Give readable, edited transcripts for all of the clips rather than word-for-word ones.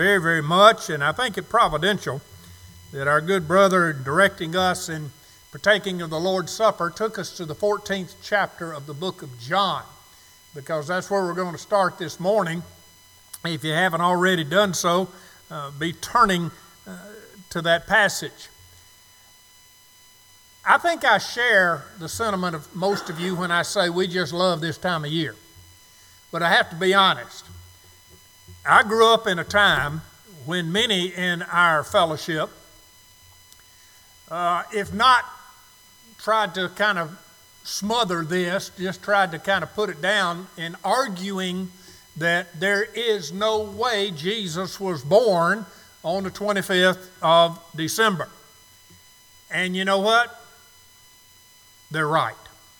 very, very much, and I think it providential that our good brother directing us in partaking of the Lord's Supper took us to the 14th chapter of the book of John, because that's where we're going to start this morning. If you haven't already done so, be turning to that passage. I think I share the sentiment of most of you when I say we just love this time of year. But I have to be honest. I grew up in a time when many in our fellowship, if not tried to kind of smother this, just tried to kind of put it down in arguing that there is no way Jesus was born on the 25th of December. And you know what? They're right.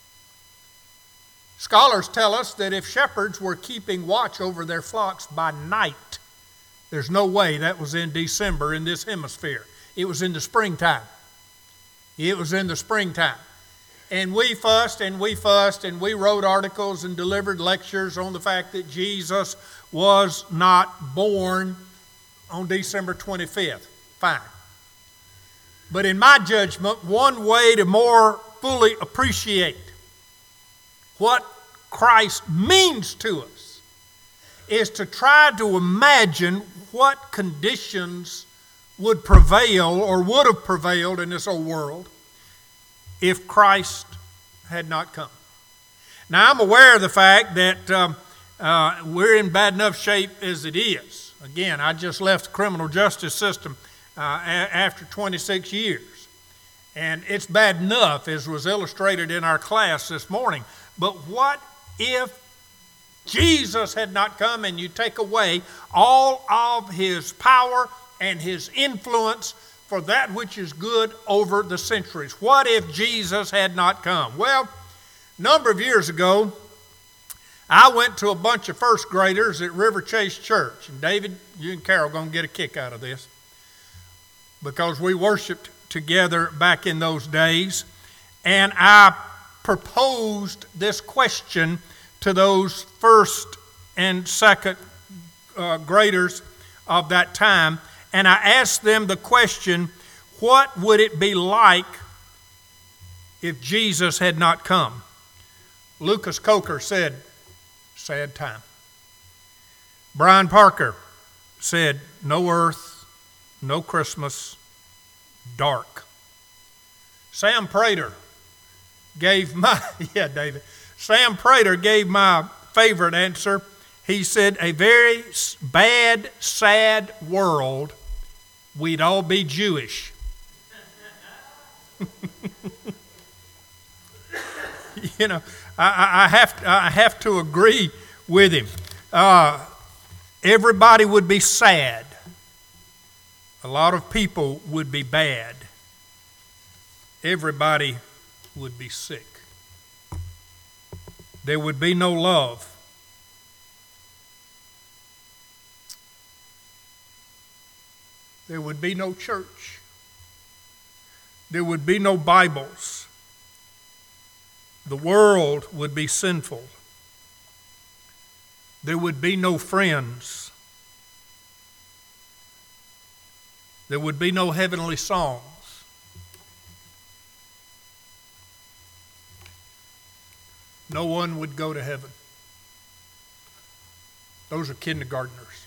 Scholars tell us that if shepherds were keeping watch over their flocks by night, there's no way that was in December in this hemisphere. It was in the springtime. It was in the springtime. And we fussed and we fussed and we wrote articles and delivered lectures on the fact that Jesus was not born on December 25th. Fine. But in my judgment, one way to more fully appreciate what Christ means to us is to try to imagine what conditions would prevail or would have prevailed in this old world if Christ had not come. Now, I'm aware of the fact that we're in bad enough shape as it is. Again, I just left the criminal justice system after 26 years. And it's bad enough, as was illustrated in our class this morning. But what if Jesus had not come and you take away all of his power and his influence for that which is good over the centuries? What if Jesus had not come? Well, a number of years ago, I went to a bunch of first graders at River Chase Church. And David, you and Carol are going to get a kick out of this, because we worshiped together back in those days. And I proposed this question to those first and second graders of that time. And I asked them the question, what would it be like if Jesus had not come? Lucas Coker said, sad time. Brian Parker said, no earth, no Christmas, dark. Sam Prater gave my, Sam Prater gave my favorite answer. He said, a very bad, sad world, we'd all be Jewish. You know, I have to agree with him. Everybody would be sad. A lot of people would be bad. Everybody would be sick. There would be no love. There would be no church. There would be no Bibles. The world would be sinful. There would be no friends. There would be no heavenly songs. No one would go to heaven. Those are kindergartners.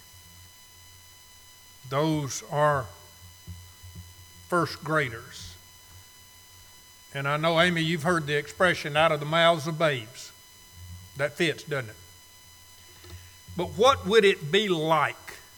Those are first graders. And I know, Amy, you've heard the expression, out of the mouths of babes. That fits, doesn't it? But what would it be like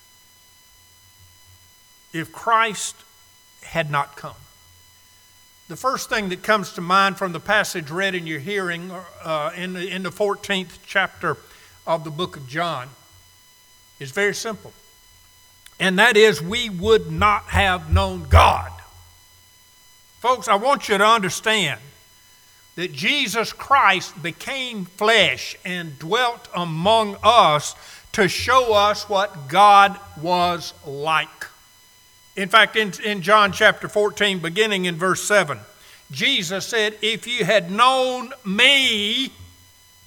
if Christ had not come? The first thing that comes to mind from the passage read in your hearing in the 14th chapter of the book of John is very simple. And that is, we would not have known God. Folks, I want you to understand that Jesus Christ became flesh and dwelt among us to show us what God was like. In fact, in John chapter 14, beginning in verse 7, Jesus said, if you had known me,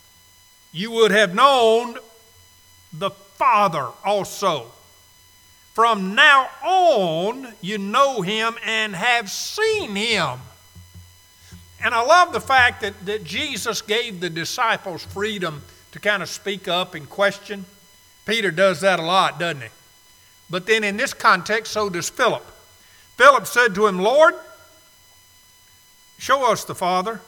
you would have known the Father also. from now on you know him and have seen him. And I love the fact that Jesus gave the disciples freedom to kind of speak up and question. Peter does that a lot, doesn't he? But then in this context, so does Philip. Philip said to him, Lord, show us the Father,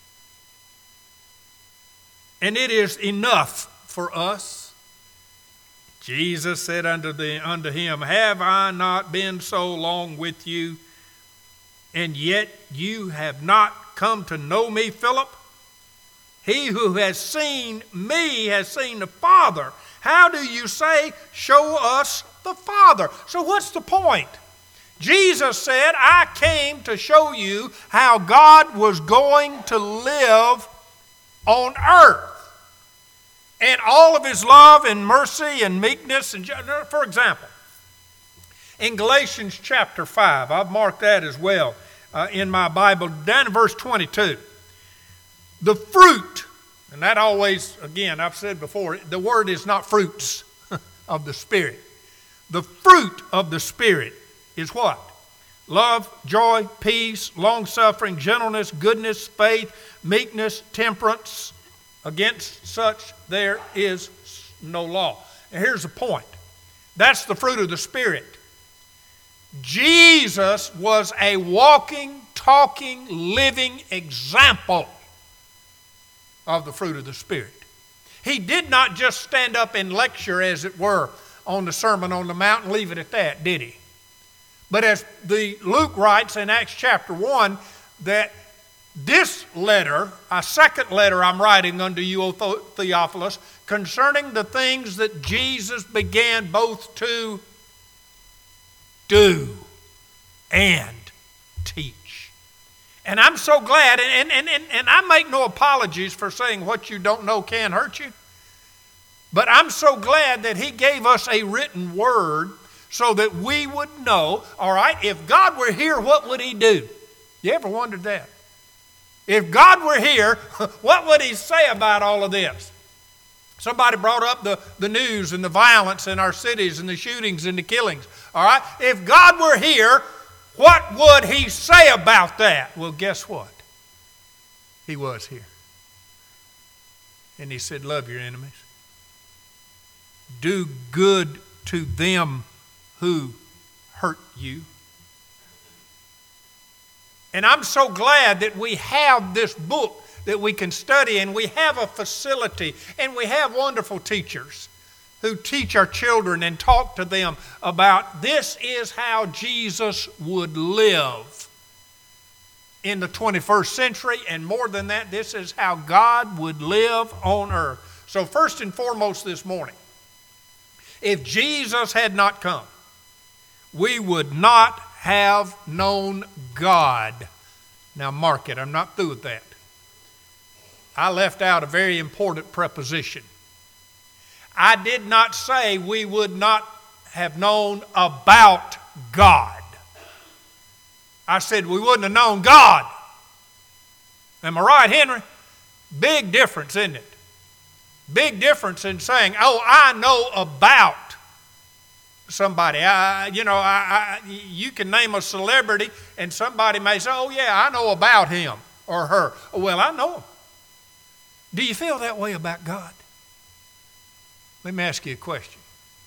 and it is enough for us. Jesus said unto him, have I not been so long with you, and yet you have not come to know me, Philip? He who has seen me has seen the Father. How do you say, show us the Father? So what's the point? Jesus said, I came to show you how God was going to live on earth. And all of his love and mercy and meekness. And for example, in Galatians chapter 5, I've marked that as well in my Bible, down in verse 22. The fruit, and that always, again, I've said before, the word is not fruits of the Spirit. The fruit of the Spirit is what? Love, joy, peace, long-suffering, gentleness, goodness, faith, meekness, temperance. Against such there is no law. And here's the point. That's the fruit of the Spirit. Jesus was a walking, talking, living example of the fruit of the Spirit. He did not just stand up and lecture, as it were, on the Sermon on the Mount and leave it at that, did he? But as Luke writes in Acts chapter 1, that this letter, a second letter I'm writing unto you, O Theophilus, concerning the things that Jesus began both to do and teach. And I'm so glad, and I make no apologies for saying what you don't know can hurt you, but I'm so glad that he gave us a written word so that we would know, all right, if God were here, what would he do? You ever wondered that? If God were here, what would he say about all of this? Somebody brought up the news and the violence in our cities and the shootings and the killings. All right? If God were here, what would he say about that? Well, guess what? He was here. And he said, love your enemies. Do good to them who hurt you. And I'm so glad that we have this book that we can study, and we have a facility, and we have wonderful teachers who teach our children and talk to them about this is how Jesus would live in the 21st century, and more than that, this is how God would live on earth. So first and foremost this morning, if Jesus had not come, we would not have known God. Now mark it, I'm not through with that. I left out a very important preposition. I did not say we would not have known about God. I said we wouldn't have known God. Am I right, Henry? Big difference, isn't it? Big difference in saying, oh, I know about somebody. You can name a celebrity and somebody may say, oh yeah, I know about him or her. Well, I know him. Do you feel that way about God? Let me ask you a question.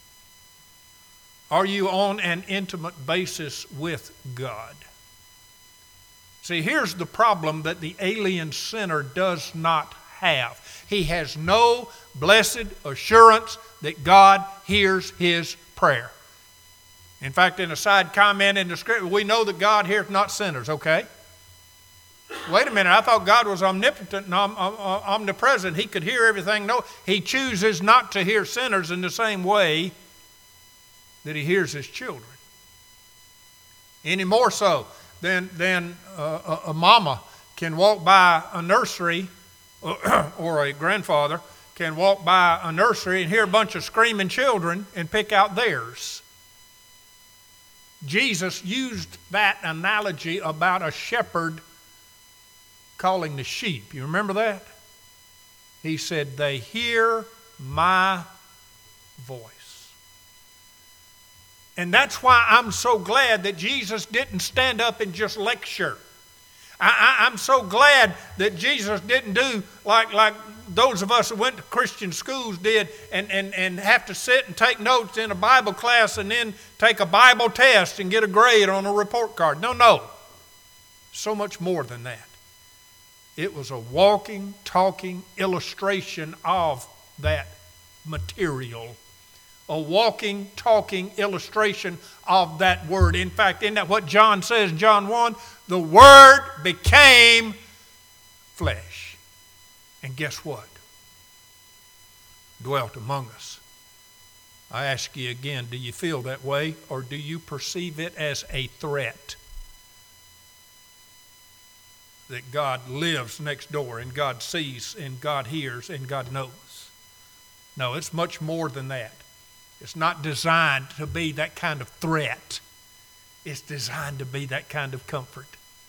Are you on an intimate basis with God? See, here's the problem that the alien sinner does not have. He has no blessed assurance that God hears his prayer. In fact, in a side comment in the scripture, we know that God heareth not sinners, okay? Wait a minute, I thought God was omnipotent and omnipresent. He could hear everything. No, he chooses not to hear sinners in the same way that he hears his children. Any more so than a mama can walk by a nursery or a grandfather can walk by a nursery and hear a bunch of screaming children and pick out theirs. Jesus used that analogy about a shepherd calling the sheep. You remember that? He said, they hear my voice. And that's why I'm so glad that Jesus didn't stand up and just lecture. I'm so glad that Jesus didn't do like those of us who went to Christian schools did and have to sit and take notes in a Bible class and then take a Bible test and get a grade on a report card. No. So much more than that. It was a walking, talking illustration of that material. A walking, talking illustration of that Word. In fact, isn't that what John says in John 1? The Word became flesh. And guess what? Dwelt among us. I ask you again, do you feel that way, or do you perceive it as a threat? That God lives next door, and God sees, and God hears, and God knows. No, it's much more than that. It's not designed to be that kind of threat. It's designed to be that kind of comfort.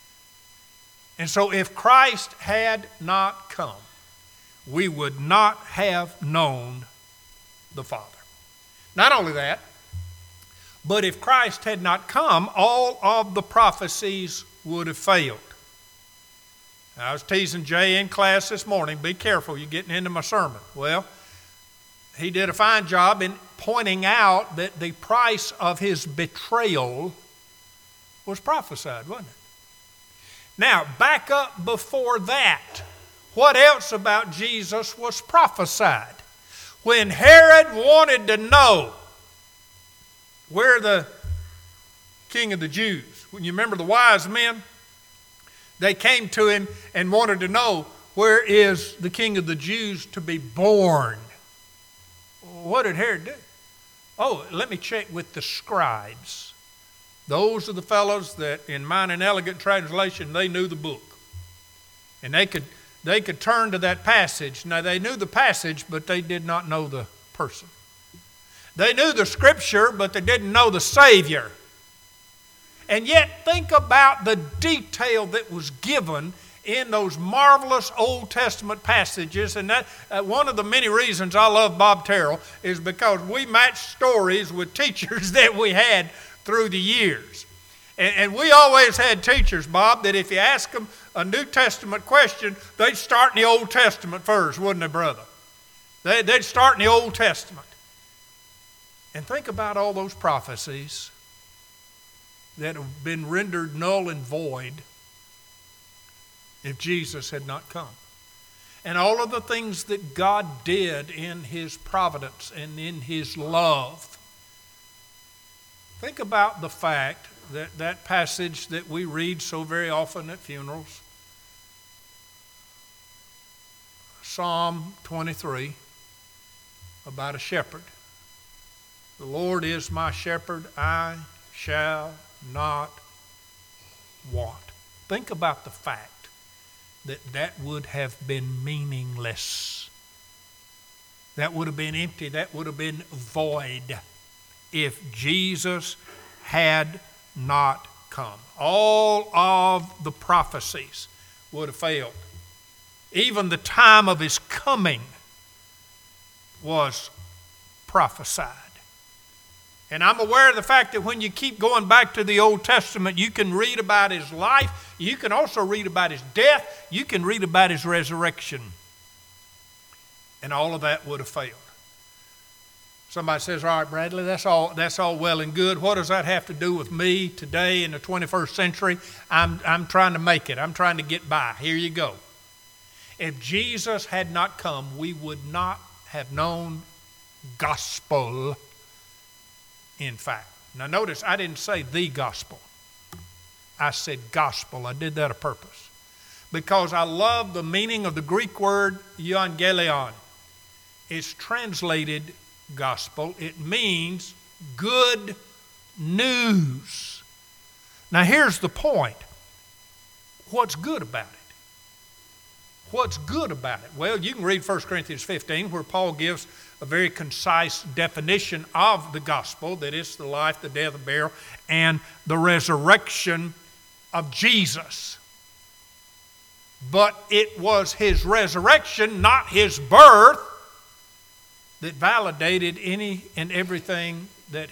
And so if Christ had not come, we would not have known the Father. Not only that, but if Christ had not come, all of the prophecies would have failed. I was teasing Jay in class this morning, be careful, you're getting into my sermon. Well, he did a fine job in pointing out that the price of his betrayal was prophesied, wasn't it? Now, back up before that. What else about Jesus was prophesied? When Herod wanted to know where the King of the Jews, when you remember the wise men, they came to him and wanted to know, where is the King of the Jews to be born? What did Herod do? Oh, let me check with the scribes. Those are the fellows that, in mine and elegant translation, they knew the book. And they could turn to that passage. Now, they knew the passage, but they did not know the person. They knew the Scripture, but they didn't know the Savior. And yet, think about the detail that was given in those marvelous Old Testament passages. And that one of the many reasons I love Bob Terrell is because we match stories with teachers that we had through the years. And we always had teachers, Bob, that if you ask them a New Testament question, they'd start in the Old Testament first, wouldn't they, brother? They'd start in the Old Testament. And think about all those prophecies that have been rendered null and void if Jesus had not come. And all of the things that God did in His providence and in His love. Think about the fact that that passage that we read so very often at funerals, Psalm 23, about a shepherd. The Lord is my shepherd, I shall not want. Think about the fact that that would have been meaningless. That would have been empty. That would have been void if Jesus had not come. All of the prophecies would have failed. Even the time of His coming was prophesied. And I'm aware of the fact that when you keep going back to the Old Testament, you can read about His life. You can also read about His death. You can read about His resurrection. And all of that would have failed. Somebody says, all right, Bradley, that's all well and good. What does that have to do with me today in the 21st century? I'm trying to make it. I'm trying to get by. Here you go. If Jesus had not come, we would not have known gospel. In fact, now notice I didn't say the gospel. I said gospel. I did that on purpose because I love the meaning of the Greek word euangelion. It's translated gospel. It means good news. Now here's the point. What's good about it? What's good about it? Well, you can read 1 Corinthians 15 where Paul gives a very concise definition of the gospel, that it's the life, the death, the burial, and the resurrection of Jesus. But it was His resurrection, not His birth, that validated any and everything that He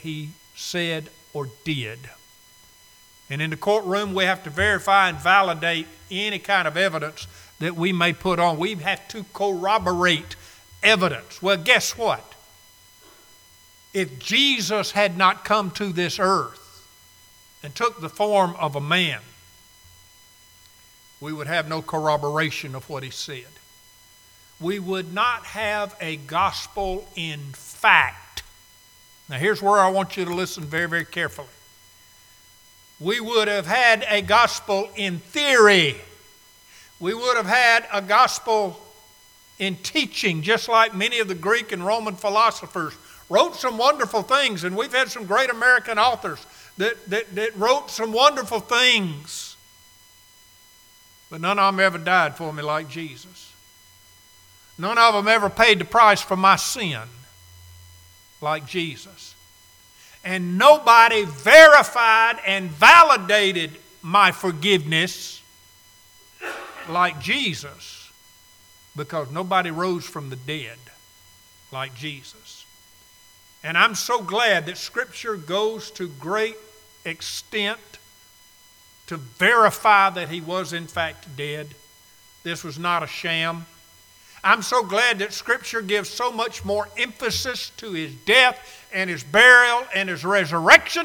said, or did. And in the courtroom, we have to verify and validate any kind of evidence that we may put on. We have to corroborate evidence. Well, guess what? If Jesus had not come to this earth and took the form of a man, we would have no corroboration of what he said. We would not have a gospel in fact. Now here's where I want you to listen very, very carefully. We would have had a gospel in theory. We would have had a gospel in teaching, just like many of the Greek and Roman philosophers wrote some wonderful things, and we've had some great American authors that wrote some wonderful things. But none of them ever died for me like Jesus. None of them ever paid the price for my sin like Jesus. And nobody verified and validated my forgiveness like Jesus, because nobody rose from the dead like Jesus. And I'm so glad that Scripture goes to great extent to verify that he was in fact dead. This was not a sham. I'm so glad that Scripture gives so much more emphasis to his death and his burial and his resurrection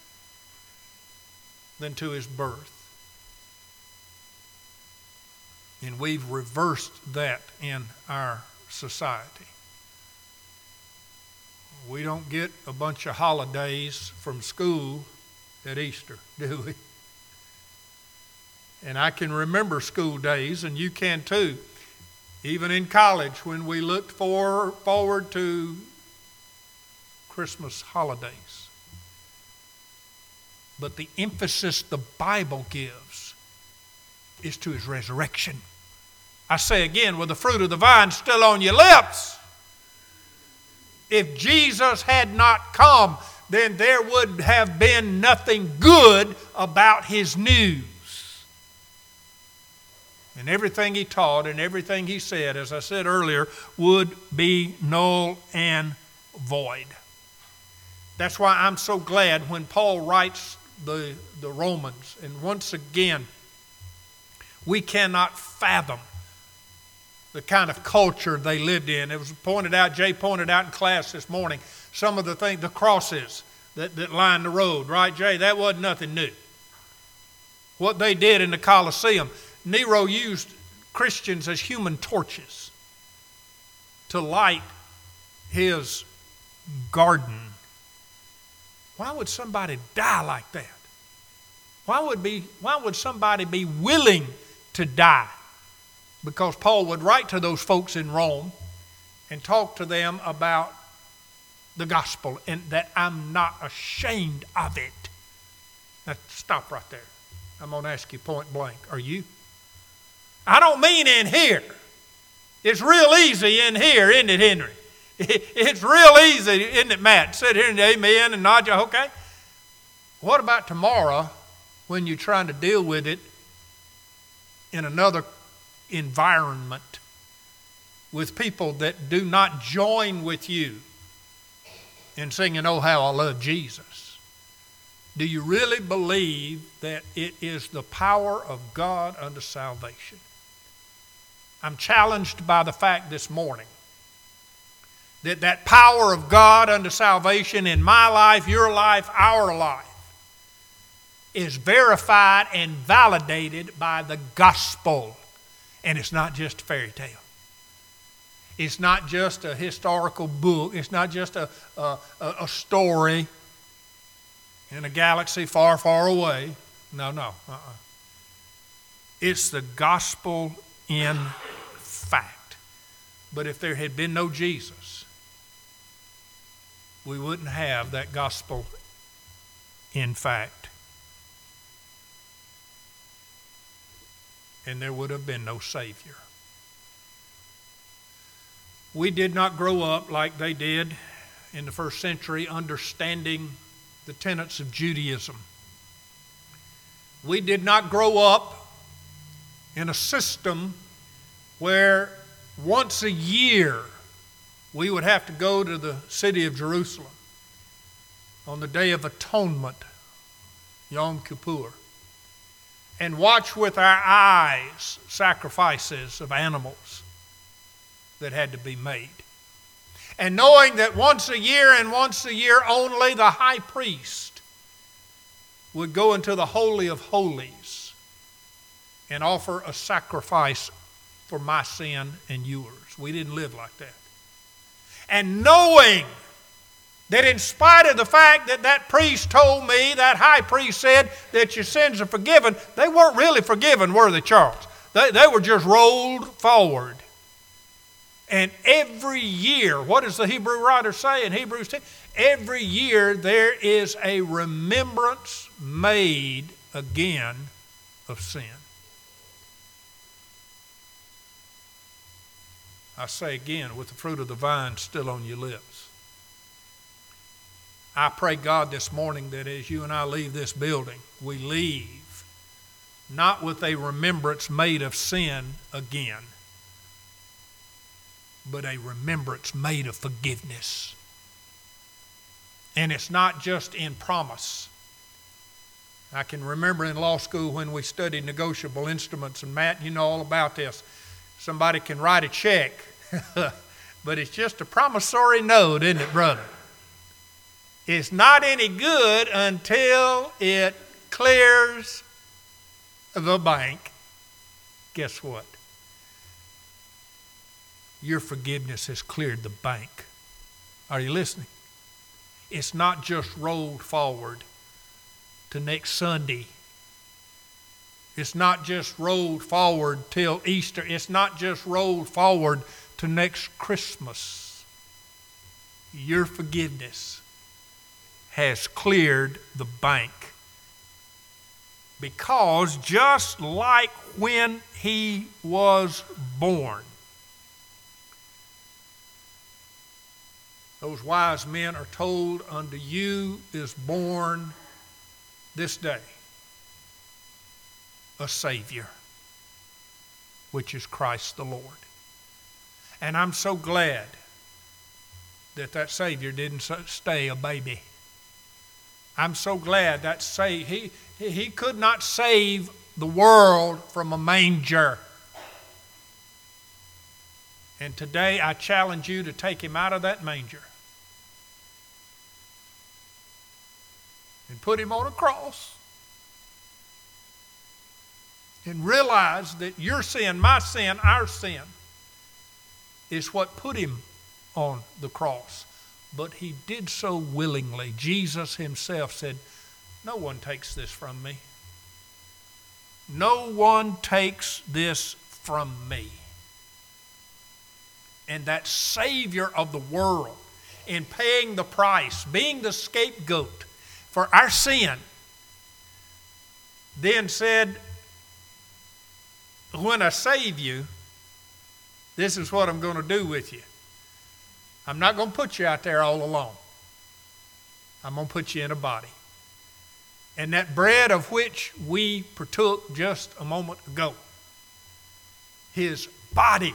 than to his birth. And we've reversed that in our society. We don't get a bunch of holidays from school at Easter, do we? And I can remember school days, and you can too. Even in college, when we looked forward to Christmas holidays. But the emphasis the Bible gives is to his resurrection. I say again, with the fruit of the vine still on your lips, if Jesus had not come, then there would have been nothing good about his news. And everything he taught and everything he said, as I said earlier, would be null and void. That's why I'm so glad when Paul writes the Romans. And once again, we cannot fathom the kind of culture they lived in. It was pointed out, Jay pointed out in class this morning, some of the things, the crosses that line the road, right, Jay? That wasn't nothing new. What they did in the Colosseum, Nero used Christians as human torches to light his garden. Why would somebody die like that? Why would somebody be willing to die? Because Paul would write to those folks in Rome and talk to them about the gospel and that I'm not ashamed of it. Now stop right there. I'm going to ask you point blank. Are you? I don't mean in here. It's real easy in here, isn't it, Henry? It's real easy, isn't it, Matt? Sit here and amen and nod you, okay? What about tomorrow when you're trying to deal with it in another environment with people that do not join with you in singing, "Oh, how I love Jesus"? Do you really believe that it is the power of God unto salvation? I'm challenged by the fact this morning that power of God unto salvation in my life, your life, our life, is verified and validated by the gospel. And it's not just a fairy tale. It's not just a historical book. It's not just a story in a galaxy far, far away. No. It's the gospel in fact. But if there had been no Jesus, we wouldn't have that gospel in fact. And there would have been no Savior. We did not grow up like they did in the first century, understanding the tenets of Judaism. We did not grow up in a system where once a year we would have to go to the city of Jerusalem on the Day of Atonement, Yom Kippur, and watch with our eyes sacrifices of animals that had to be made. And knowing that once a year and once a year only, the high priest would go into the Holy of Holies and offer a sacrifice for my sin and yours. We didn't live like that. And knowing that in spite of the fact that that priest told me, that high priest said that your sins are forgiven, they weren't really forgiven, were they, Charles? They were just rolled forward. And every year, what does the Hebrew writer say in Hebrews 10? Every year there is a remembrance made again of sin. I say again, with the fruit of the vine still on your lips. I pray, God, this morning that as you and I leave this building, we leave not with a remembrance made of sin again, but a remembrance made of forgiveness. And it's not just in promise. I can remember in law school when we studied negotiable instruments, and Matt, you know all about this. Somebody can write a check, but it's just a promissory note, isn't it, brother? It's not any good until it clears the bank. Guess what? Your forgiveness has cleared the bank. Are you listening? It's not just rolled forward to next Sunday. It's not just rolled forward till Easter. It's not just rolled forward to next Christmas. Your forgiveness has cleared the bank. Because just like when he was born, those wise men are told, unto you is born this day a Savior, which is Christ the Lord. And I'm so glad that that Savior didn't stay a baby. I'm so glad that he could not save the world from a manger. And today I challenge you to take him out of that manger and put him on a cross and realize that your sin, my sin, our sin is what put him on the cross. But he did so willingly. Jesus himself said, no one takes this from me. No one takes this from me. And that Savior of the world, in paying the price, being the scapegoat for our sin, then said, when I save you, this is what I'm going to do with you. I'm not going to put you out there all alone. I'm going to put you in a body. And that bread of which we partook just a moment ago, his body,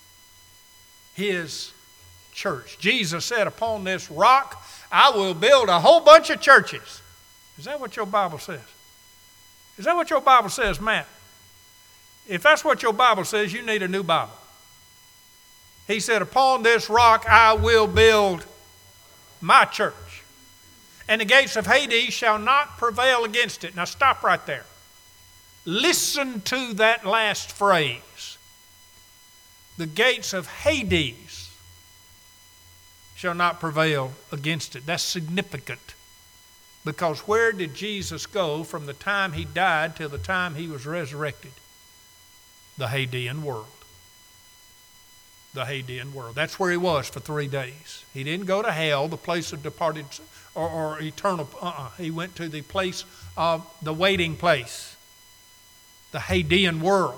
his church. Jesus said, upon this rock, I will build a whole bunch of churches. Is that what your Bible says? Is that what your Bible says, Matt? If that's what your Bible says, you need a new Bible. He said, upon this rock I will build my church, and the gates of Hades shall not prevail against it. Now stop right there. Listen to that last phrase. The gates of Hades shall not prevail against it. That's significant, because where did Jesus go from the time he died till the time he was resurrected? The Hadean world. The Hadean world. That's where he was for 3 days. He didn't go to hell, the place of departed or eternal. He went to the place of the waiting place, the Hadean world.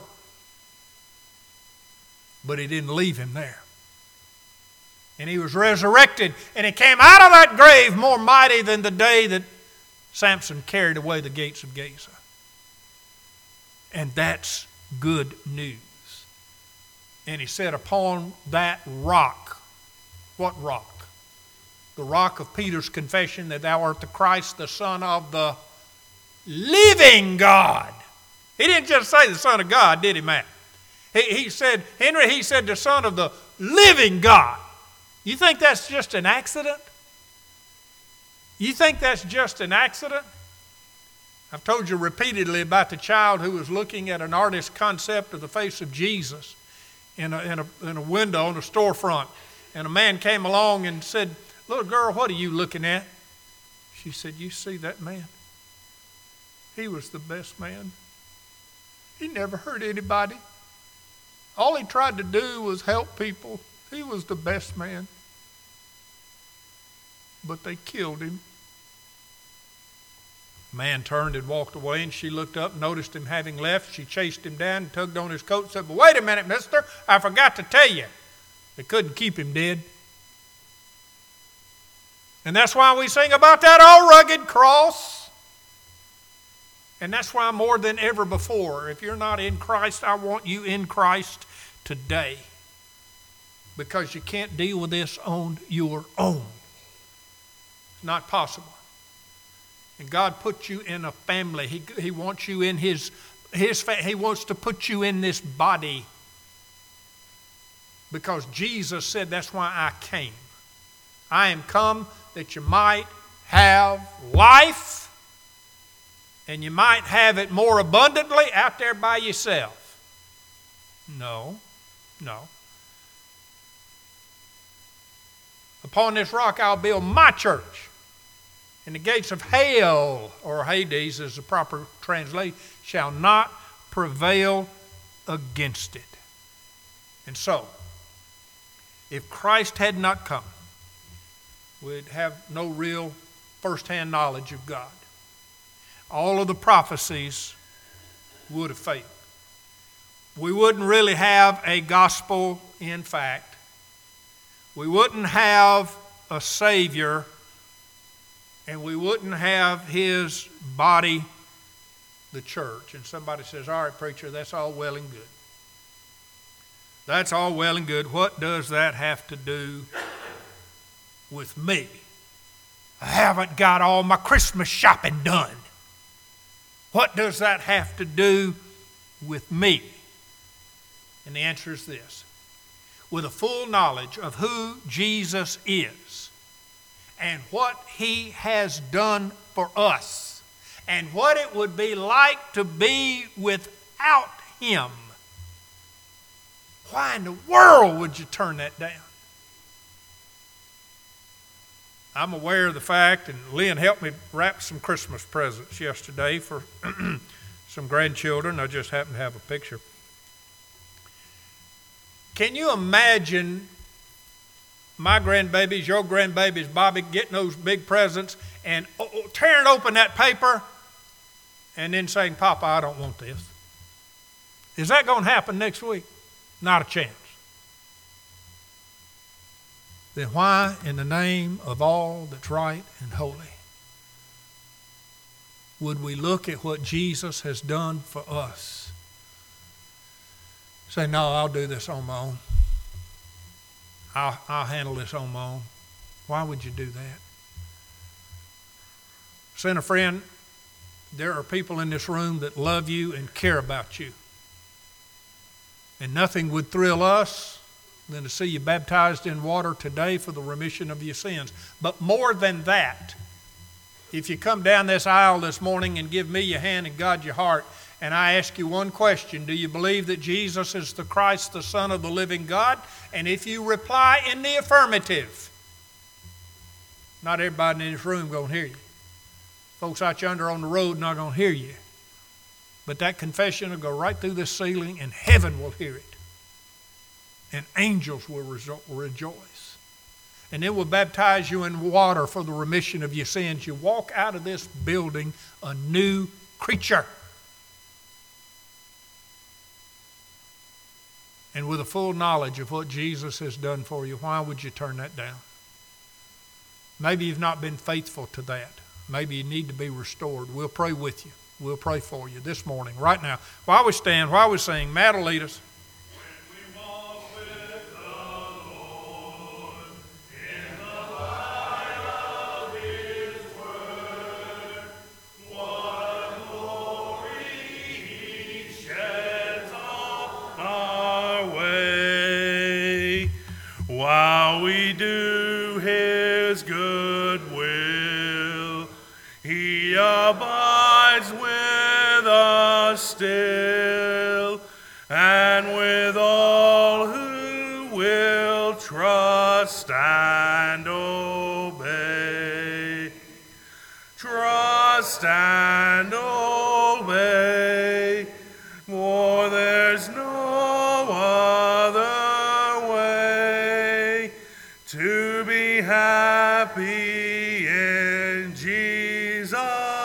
But he didn't leave him there. And he was resurrected, and he came out of that grave more mighty than the day that Samson carried away the gates of Gaza. And that's good news. And he said, upon that rock. What rock? the rock of Peter's confession that thou art the Christ, the Son of the living God. He didn't just say the Son of God, did he, Matt? He said, Henry, he said the Son of the living God. You think that's just an accident? You think that's just an accident? I've told you repeatedly about the child who was looking at an artist's concept of the face of Jesus in a window on a storefront. And a man came along and said, little girl, what are you looking at? She said, you see that man? He was the best man. He never hurt anybody. All he tried to do was help people. He was the best man. But they killed him. The man turned and walked away, and she looked up, noticed him having left. She chased him down and tugged on his coat and said, but wait a minute, mister, I forgot to tell you. They couldn't keep him dead. And that's why we sing about that old rugged cross. And that's why more than ever before, if you're not in Christ, I want you in Christ today. Because you can't deal with this on your own. It's not possible. And God put you in a family. He wants you in His He wants to put you in this body. Because Jesus said, that's why I came. I am come that you might have life, and you might have it more abundantly out there by yourself. No. Upon this rock I'll build my church, and the gates of hell, or Hades is the proper translation, shall not prevail against it. And so, if Christ had not come, we'd have no real first-hand knowledge of God. All of the prophecies would have failed. We wouldn't really have a gospel in fact. We wouldn't have a Savior, and we wouldn't have His body, the church. And somebody says, all right, preacher, that's all well and good. That's all well and good. What does that have to do with me? I haven't got all my Christmas shopping done. What does that have to do with me? And the answer is this. With a full knowledge of who Jesus is and what He has done for us and what it would be like to be without Him, why in the world would you turn that down? I'm aware of the fact, and Lynn helped me wrap some Christmas presents yesterday for some grandchildren. I just happen to have a picture. Can you imagine my grandbabies, your grandbabies, Bobby, getting those big presents and tearing open that paper and then saying, Papa, I don't want this? Is that going to happen next week? Not a chance. Then why, in the name of all that's right and holy, would we look at what Jesus has done for us? Say, no, I'll do this on my own. I'll handle this on my own. Why would you do that? Sinner friend, there are people in this room that love you and care about you. And nothing would thrill us than to see you baptized in water today for the remission of your sins. But more than that, if you come down this aisle this morning and give me your hand and God your heart, and I ask you one question, do you believe that Jesus is the Christ, the Son of the living God? And if you reply in the affirmative, not everybody in this room going to hear you. Folks out yonder on the road not going to hear you. But that confession will go right through this ceiling and heaven will hear it. And angels will rejoice. And then we'll baptize you in water for the remission of your sins. You walk out of this building a new creature. And with a full knowledge of what Jesus has done for you, why would you turn that down? Maybe you've not been faithful to that. Maybe you need to be restored. We'll pray with you. We'll pray for you this morning, right now. While we stand, while we sing, Matt will lead us. When we walk with the Lord in the light He abides with us still, and with all who will trust and obey. Trust and obey, for there's no other way to be happy in Jesus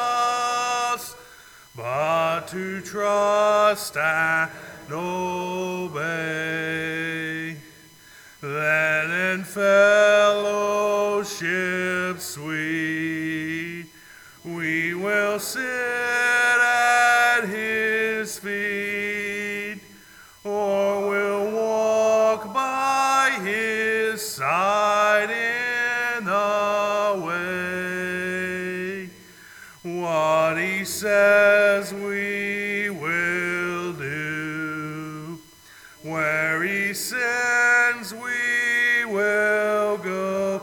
but to trust and obey. Then in fellowship sweet we will sit at his feet, or will walk by his side in the way. What he says we will do, where he sends we will go.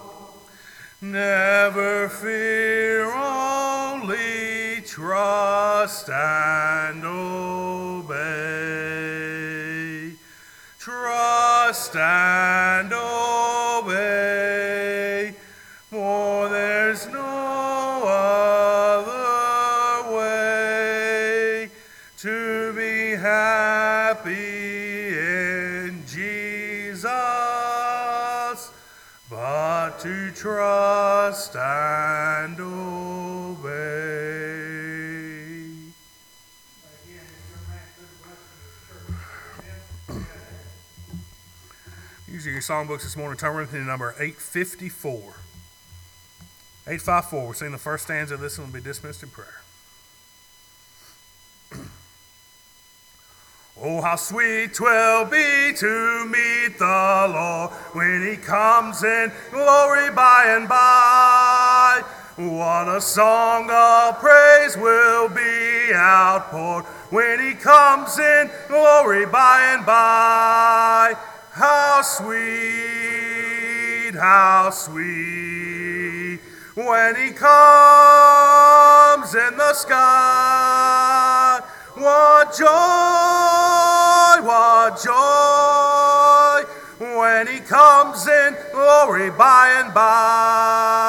Never fear, only trust and obey. Trust and obey, for there's no other way to be happy in Jesus but to trust and obey. Using your songbooks this morning, turn with me to number 854. 854, we're singing the first stanza of this and will be dismissed in prayer. Oh, how sweet 'twill be to meet the Lord when he comes in glory by and by. What a song of praise will be outpoured when he comes in glory by and by. How sweet, when he comes in the sky. What joy, when he comes in glory by and by.